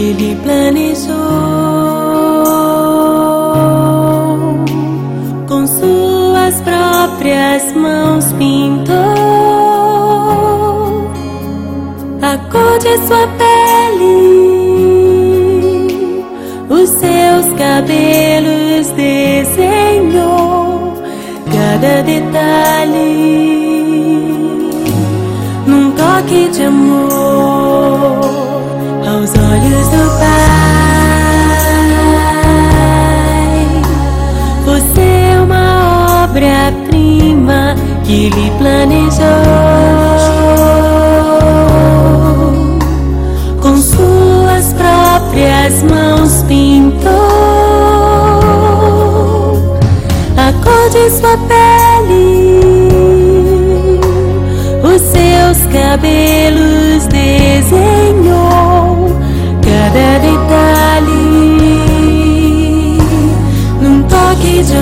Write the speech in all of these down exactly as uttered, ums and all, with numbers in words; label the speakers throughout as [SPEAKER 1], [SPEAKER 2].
[SPEAKER 1] que lhe planejou. Com suas próprias mãos pintou a cor de sua pele, os seus cabelos desenhou cada detalhe. Num toque de amor aos olhos do Pai, você é uma obra-prima que lhe planejou. Com suas próprias mãos pintou a cor de sua pele, os seus cabelos desenhou cada detalhe. Num toque de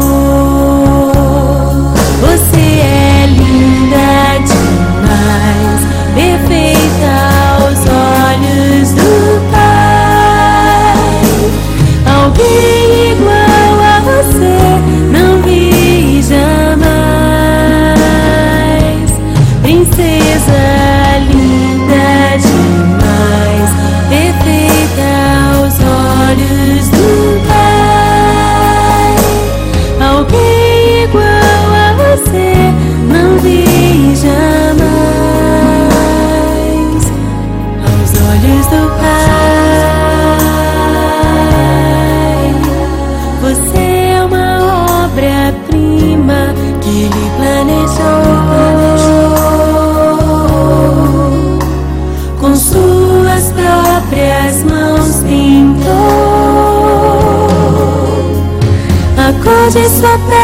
[SPEAKER 1] amor, você é linda demais, perfeita aos olhos do Pai. Alguém igual a você não vi jamais. Princesa linda demais, perfeita aos olhos do Pai. Alguém igual a você não vi jamais. Aos olhos do Pai, você é uma obra-prima que lhe planejou. Com suas próprias mãos pintou a cor de sua pele,